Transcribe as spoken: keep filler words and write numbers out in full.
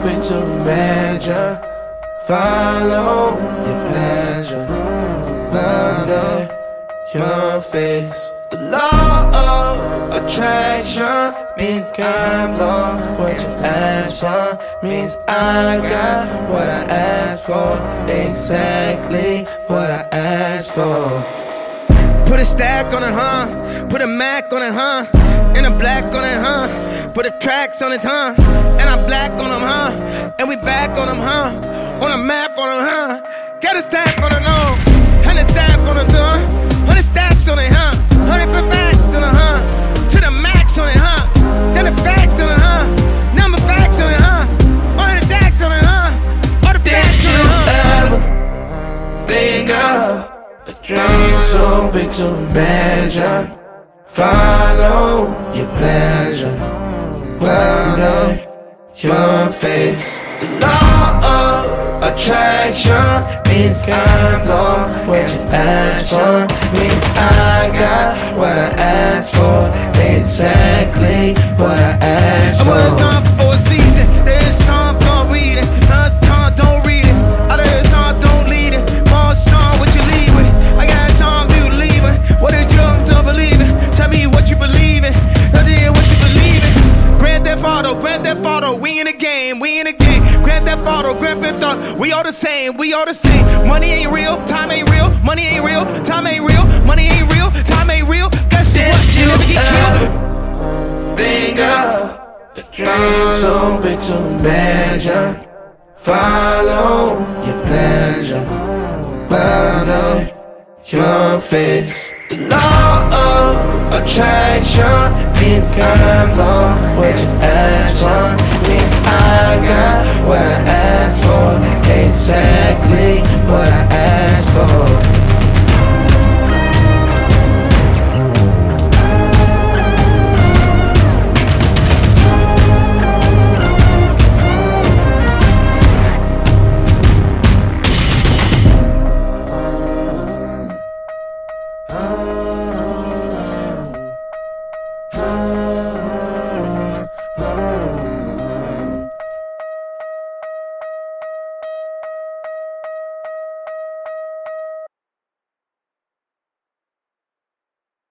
big to imagine. Follow your pleasure under your face. The law of attraction means kind for what you ask for. Means I got what I asked for. Exactly what I asked for. Put a stack on it, huh? Put a Mac on it, huh? And a black on it, huh? Put a tracks on it, huh? And I'm black on them, huh? And we back on them, huh? On a map on them, huh? Get a stack on it, no. And a stack on it, huh? Hundred stacks on it, huh? Hundred facts on it, huh? To the max on it, huh? Then the facts on it, huh? Number facts on it, huh? All the stacks on it, huh? All the facts on it, huh? Did you ever think of a dream too big to imagine? Follow your pleasure under your face. The law of attraction means kind for what you ask for. Means I got what I asked for. Exactly what I asked for. I was on for a season. There's some don't read it. None time don't read it. Other time don't lead it. More song what you leave with. I got time you leave it. What did you don't believe it? Tell me what you believe in. Tell me what you believe in. Grand Theft Auto, Grand Theft Auto, we in the game, we in the game. Grand Theft Auto, Grand Theft Auto, we all the same, we all the same. Money ain't real, time ain't real, money ain't real, time ain't real, money ain't real, time ain't real. Guess what? You never get killed. Think of a dream too big to imagine. Follow your pleasure under your face. The law of attraction means kind for what you ask for. Means I got what I asked for.